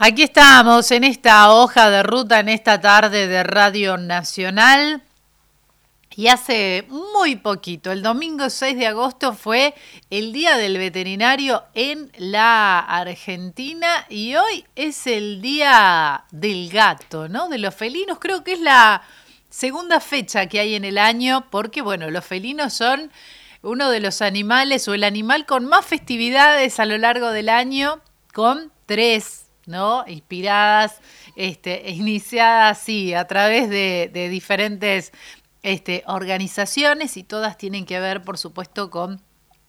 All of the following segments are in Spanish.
Aquí estamos en esta hoja de ruta, en esta tarde de Radio Nacional. Y hace muy poquito, el domingo 6 de agosto fue el Día del Veterinario en la Argentina y hoy es el Día del Gato, ¿no? De los felinos. Creo que es la segunda fecha que hay en el año porque, bueno, los felinos son uno de los animales o el animal con más festividades a lo largo del año, con 3, ¿no? Inspiradas, iniciadas, sí, a través de diferentes organizaciones y todas tienen que ver, por supuesto, con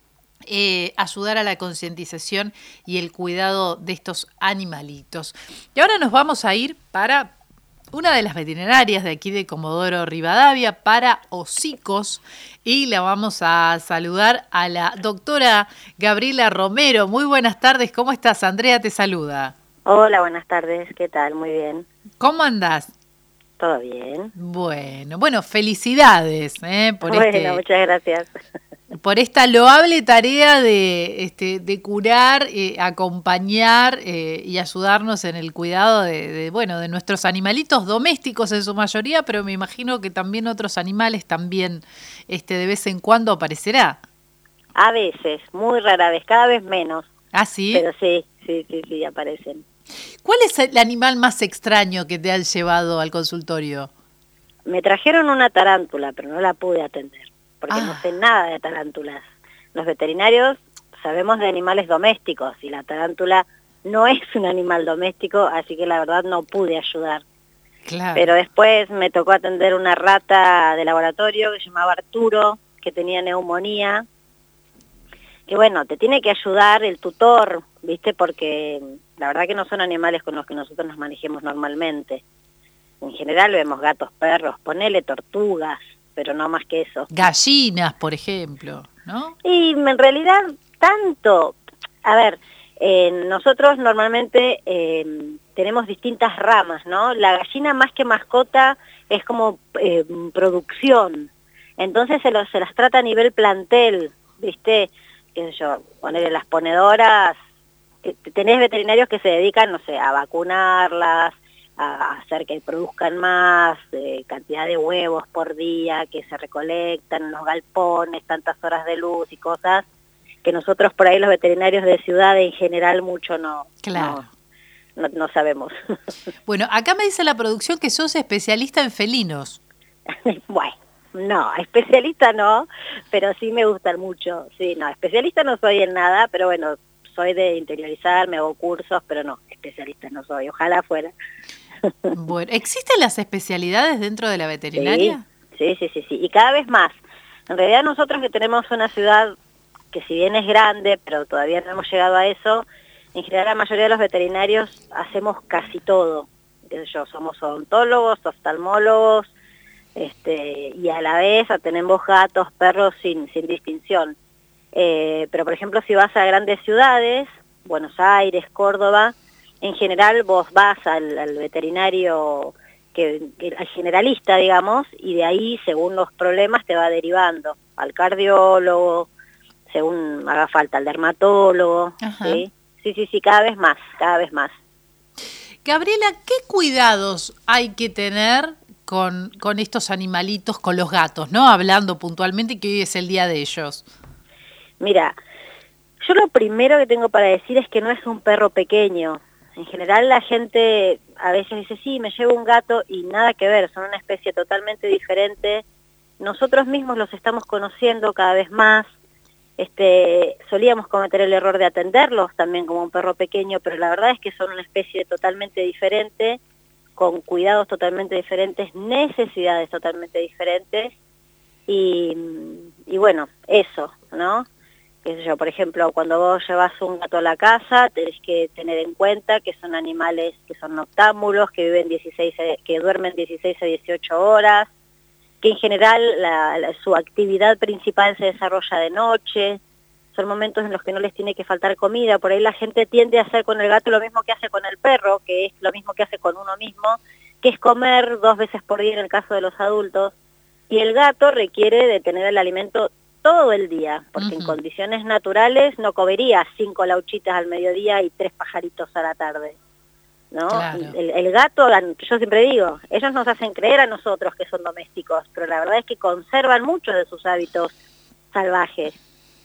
ayudar a la concientización y el cuidado de estos animalitos. Y ahora nos vamos a ir para una de las veterinarias de aquí de Comodoro Rivadavia, para hocicos, y la vamos a saludar a la doctora Gabriela Romero. Muy buenas tardes, ¿cómo estás? Andrea te saluda. Hola, buenas tardes, ¿qué tal? Muy bien. ¿Cómo andás? ¿Todo bien? Bueno, felicidades Muchas gracias. Por esta loable tarea de curar, acompañar y ayudarnos en el cuidado de nuestros animalitos domésticos en su mayoría, pero me imagino que también otros animales también de vez en cuando aparecerá. A veces, muy rara vez, cada vez menos. ¿Ah, sí? Pero sí, aparecen. ¿Cuál es el animal más extraño que te han llevado al consultorio? Me trajeron una tarántula, pero no la pude atender, porque no sé nada de tarántulas. Los veterinarios sabemos de animales domésticos, y la tarántula no es un animal doméstico, así que la verdad no pude ayudar. Claro. Pero después me tocó atender una rata de laboratorio que se llamaba Arturo, que tenía neumonía, que bueno, te tiene que ayudar el tutor, ¿viste? Porque la verdad que no son animales con los que nosotros nos manejemos normalmente. En general vemos gatos, perros, ponele tortugas, pero no más que eso. Gallinas, por ejemplo, ¿no? Y en realidad tanto. A ver, nosotros normalmente tenemos distintas ramas, ¿no? La gallina más que mascota es como producción. Entonces se las trata a nivel plantel, ¿viste? Qué sé yo, ponerle las ponedoras, tenés veterinarios que se dedican, no sé, a vacunarlas, a hacer que produzcan más, cantidad de huevos por día, que se recolectan en los galpones, tantas horas de luz y cosas, que nosotros por ahí los veterinarios de ciudad en general mucho no sabemos. Bueno, acá me dice la producción que sos especialista en felinos. Bueno. No, especialista no, pero sí me gustan mucho. Sí, no, especialista no soy en nada, pero bueno, soy de interiorizar, me hago cursos, pero no, especialista no soy, ojalá fuera. Bueno, ¿existen las especialidades dentro de la veterinaria? Sí, y cada vez más. En realidad nosotros que tenemos una ciudad que si bien es grande, pero todavía no hemos llegado a eso, en general la mayoría de los veterinarios hacemos casi todo. Somos odontólogos, oftalmólogos, y a la vez tenemos gatos, perros sin distinción. Pero por ejemplo si vas a grandes ciudades, Buenos Aires, Córdoba, en general vos vas al veterinario, al generalista, digamos, y de ahí según los problemas te va derivando al cardiólogo, según haga falta, al dermatólogo. Sí, cada vez más. Gabriela, ¿qué cuidados hay que tener con estos animalitos, con los gatos, ¿no? Hablando puntualmente que hoy es el día de ellos. Mira, yo lo primero que tengo para decir es que no es un perro pequeño. En general la gente a veces dice, sí, me llevo un gato, y nada que ver, son una especie totalmente diferente. Nosotros mismos los estamos conociendo cada vez más. Solíamos cometer el error de atenderlos también como un perro pequeño, pero la verdad es que son una especie totalmente diferente, con cuidados totalmente diferentes, necesidades totalmente diferentes, y bueno, eso, ¿no? Qué sé yo, por ejemplo, cuando vos llevas un gato a la casa, tenés que tener en cuenta que son animales que son noctámbulos, que duermen 16 a 18 horas, que en general su actividad principal se desarrolla de noche. Son momentos en los que no les tiene que faltar comida. Por ahí la gente tiende a hacer con el gato lo mismo que hace con el perro, que es lo mismo que hace con uno mismo, que es comer 2 veces por día en el caso de los adultos. Y el gato requiere de tener el alimento todo el día, porque en condiciones naturales no comería 5 lauchitas al mediodía y 3 pajaritos a la tarde. ¿no? Claro. El gato, yo siempre digo, ellos nos hacen creer a nosotros que son domésticos, pero la verdad es que conservan muchos de sus hábitos salvajes.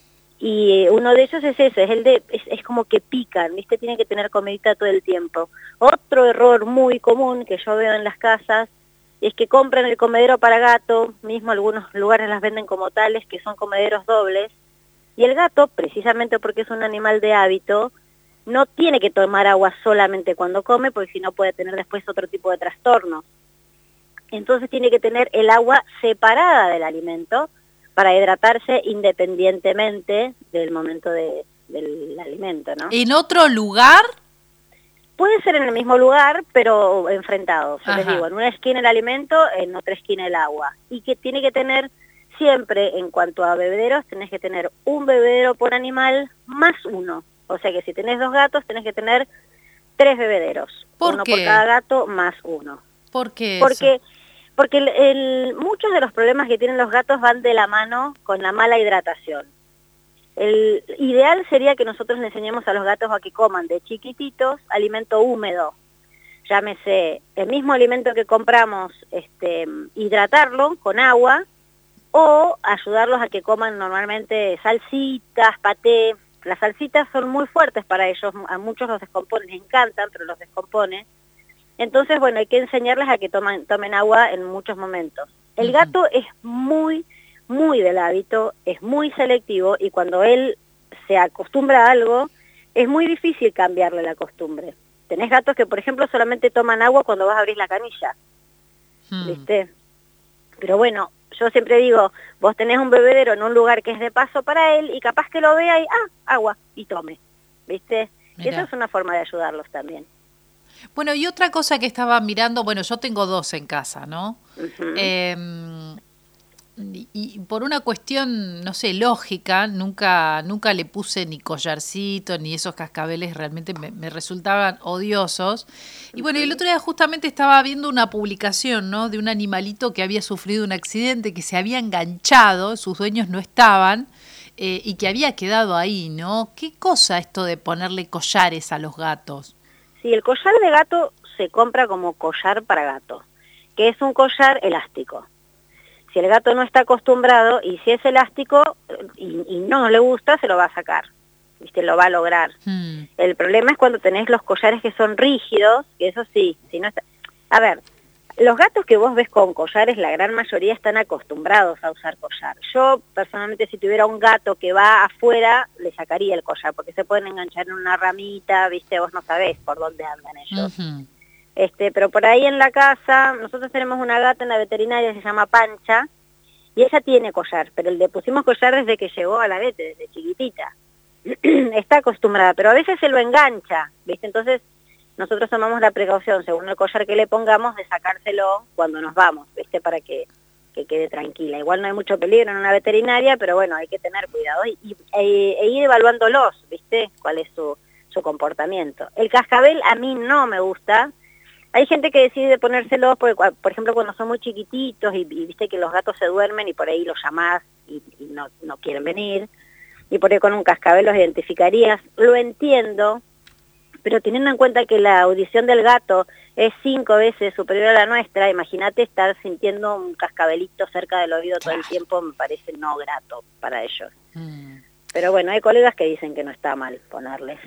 Y uno de ellos es ese, es como que pican, ¿viste? Tienen que tener comidita todo el tiempo. Otro error muy común que yo veo en las casas es que compran el comedero para gato, mismo algunos lugares las venden como tales, que son comederos dobles, y el gato, precisamente porque es un animal de hábito, no tiene que tomar agua solamente cuando come, porque si no puede tener después otro tipo de trastornos. Entonces tiene que tener el agua separada del alimento para hidratarse independientemente del momento del alimento, ¿no? ¿En otro lugar? Puede ser en el mismo lugar, pero enfrentados. Yo les Ajá. digo, en una esquina el alimento, en otra esquina el agua. Y que tiene que tener siempre, en cuanto a bebederos, tenés que tener un bebedero por animal más uno. O sea que si tenés 2 gatos, tenés que tener 3 bebederos. ¿Por uno qué? por cada gato más uno. ¿Por qué Porque muchos de los problemas que tienen los gatos van de la mano con la mala hidratación. El ideal sería que nosotros le enseñemos a los gatos a que coman de chiquititos alimento húmedo. Llámese el mismo alimento que compramos, hidratarlo con agua, o ayudarlos a que coman normalmente salsitas, paté. Las salsitas son muy fuertes para ellos, a muchos los descomponen, les encantan, pero los descompone. Entonces, bueno, hay que enseñarles a que tomen agua en muchos momentos. El gato es muy del hábito, es muy selectivo, y cuando él se acostumbra a algo, es muy difícil cambiarle la costumbre. Tenés gatos que, por ejemplo, solamente toman agua cuando vas a abrir la canilla, ¿viste? Pero bueno, yo siempre digo, vos tenés un bebedero en un lugar que es de paso para él, y capaz que lo vea y, agua, y tome, ¿viste? Y esa es una forma de ayudarlos también. Bueno, y otra cosa que estaba mirando, bueno, yo tengo 2 en casa, ¿no? Y por una cuestión, no sé, lógica, nunca le puse ni collarcito, ni esos cascabeles, realmente me resultaban odiosos. Y bueno, el otro día justamente estaba viendo una publicación, ¿no?, de un animalito que había sufrido un accidente, que se había enganchado, sus dueños no estaban, y que había quedado ahí, ¿no? ¿Qué cosa esto de ponerle collares a los gatos? Sí, el collar de gato se compra como collar para gato, que es un collar elástico. Si el gato no está acostumbrado, y si es elástico y no le gusta, se lo va a sacar, ¿viste? Lo va a lograr. El problema es cuando tenés los collares que son rígidos, que eso sí, si no está... A ver, los gatos que vos ves con collares, la gran mayoría están acostumbrados a usar collar. Yo, personalmente, si tuviera un gato que va afuera, le sacaría el collar, porque se pueden enganchar en una ramita, ¿viste? Vos no sabés por dónde andan ellos. Pero por ahí en la casa, nosotros tenemos una gata en la veterinaria, se llama Pancha, y ella tiene collar, pero le pusimos collar desde que llegó a la vete, desde chiquitita. Está acostumbrada, pero a veces se lo engancha, ¿viste? Entonces nosotros tomamos la precaución, según el collar que le pongamos, de sacárselo cuando nos vamos, ¿viste? Para que quede tranquila. Igual no hay mucho peligro en una veterinaria, pero bueno, hay que tener cuidado e ir evaluándolos, ¿viste? Cuál es su comportamiento. El cascabel a mí no me gusta. Hay gente que decide ponérselos, por ejemplo, cuando son muy chiquititos y viste que los gatos se duermen y por ahí los llamás y no quieren venir, y por ahí con un cascabel los identificarías. Lo entiendo, pero teniendo en cuenta que la audición del gato es 5 veces superior a la nuestra, imagínate estar sintiendo un cascabelito cerca del oído todo el tiempo, me parece no grato para ellos. Pero bueno, hay colegas que dicen que no está mal ponerles.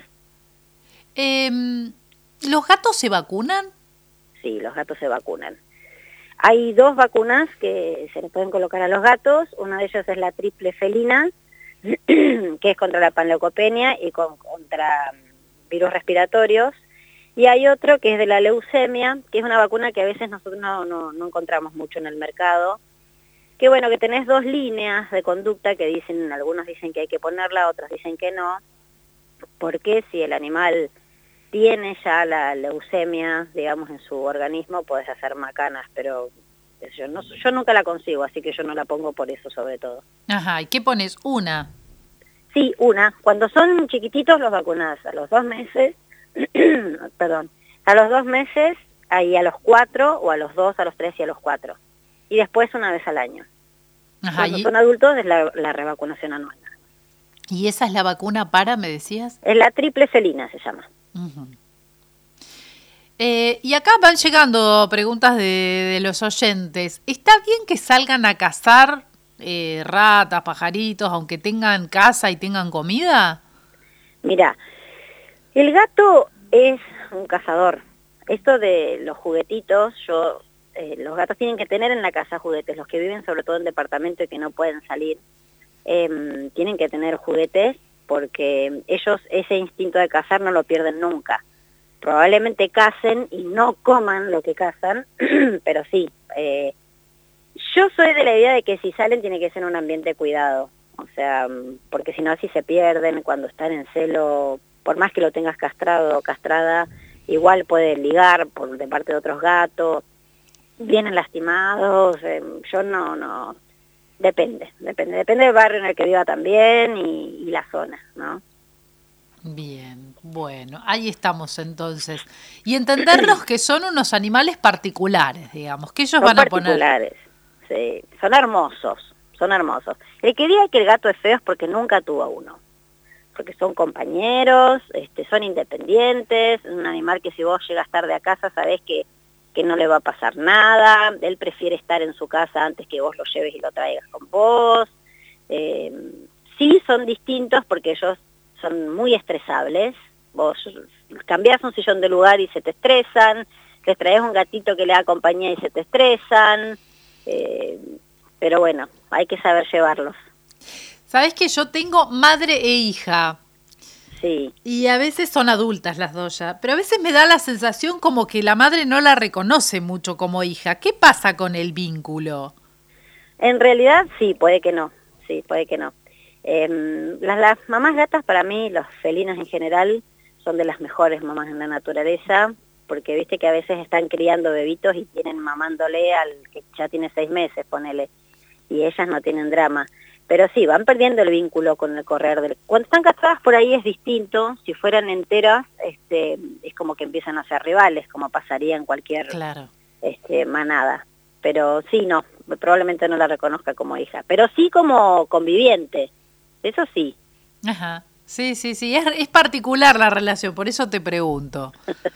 ¿Los gatos se vacunan? Sí, los gatos se vacunan. Hay 2 vacunas que se les pueden colocar a los gatos. Una de ellas es la triple felina, que es contra la panleucopenia y contra virus respiratorios. Y hay otro que es de la leucemia, que es una vacuna que a veces nosotros no encontramos mucho en el mercado. Que bueno, que tenés 2 líneas de conducta que dicen, algunos dicen que hay que ponerla, otros dicen que no. Porque si el animal tiene ya la leucemia, digamos, en su organismo, podés hacer macanas, pero yo nunca la consigo, así que yo no la pongo por eso sobre todo. Ajá, ¿y qué pones? ¿Una? Sí, una. Cuando son chiquititos los vacunás a los 2 meses, perdón, a los 2 meses, ahí a los 4, o a los 2, a los 3 y a los 4. Y después una vez al año. Ajá, Cuando son adultos es la revacunación anual. ¿Y esa es la vacuna para, me decías? Es la triple felina, se llama. Y acá van llegando preguntas de los oyentes. ¿Está bien que salgan a cazar ratas, pajaritos, aunque tengan casa y tengan comida? Mira, el gato es un cazador. Esto de los juguetitos, los gatos tienen que tener en la casa juguetes. Los que viven sobre todo en departamento y que no pueden salir, tienen que tener juguetes porque ellos ese instinto de cazar no lo pierden nunca. Probablemente cacen y no coman lo que cazan, pero sí. Yo soy de la idea de que si salen tiene que ser en un ambiente cuidado, o sea, porque si no así se pierden cuando están en celo, por más que lo tengas castrado o castrada, igual puede ligar de parte de otros gatos, vienen lastimados, yo no, depende del barrio en el que viva también y la zona, ¿no? Bien, bueno, ahí estamos entonces. Y entenderlos que son unos animales particulares, digamos, que ellos Son van a poner... particulares, sí, son hermosos, son hermosos. El que diga que el gato es feo es porque nunca tuvo uno, porque son compañeros, son independientes, un animal que si vos llegas tarde a casa sabés que no le va a pasar nada, él prefiere estar en su casa antes que vos lo lleves y lo traigas con vos. Sí son distintos porque ellos son muy estresables, vos cambiás un sillón de lugar y se te estresan, les traes un gatito que le da compañía y se te estresan, pero bueno, hay que saber llevarlos. Sabés que yo tengo madre e hija. Sí. Y a veces son adultas las dos ya, pero a veces me da la sensación como que la madre no la reconoce mucho como hija. ¿Qué pasa con el vínculo? En realidad sí, puede que no, sí, puede que no. Las mamás gatas para mí, los felinos en general, son de las mejores mamás en la naturaleza, porque viste que a veces están criando bebitos y tienen mamándole al que ya tiene 6 meses, ponele, y ellas no tienen drama. Pero sí, van perdiendo el vínculo con el correr del... Cuando están casadas por ahí es distinto, si fueran enteras, es como que empiezan a ser rivales, como pasaría en cualquier manada. Pero sí, no, probablemente no la reconozca como hija, pero sí como conviviente, eso sí. Ajá, sí, es particular la relación, por eso te pregunto.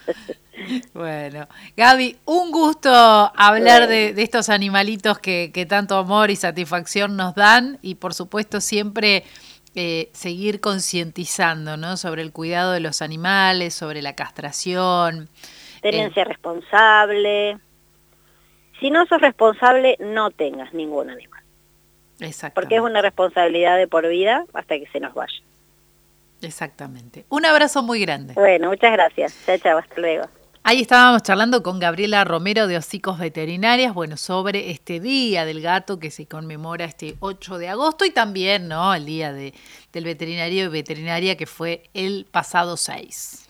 Bueno, Gaby, un gusto hablar de estos animalitos que tanto amor y satisfacción nos dan y por supuesto siempre seguir concientizando, ¿no? Sobre el cuidado de los animales, sobre la castración. Tenencia responsable. Si no sos responsable, no tengas ningún animal. Exactamente. Porque es una responsabilidad de por vida hasta que se nos vaya. Exactamente. Un abrazo muy grande. Bueno, muchas gracias. Chao, hasta luego. Ahí estábamos charlando con Gabriela Romero de Hocicos Veterinarias, bueno, sobre este Día del Gato que se conmemora este 8 de agosto y también, ¿no?, el Día del Veterinario y Veterinaria que fue el pasado 6.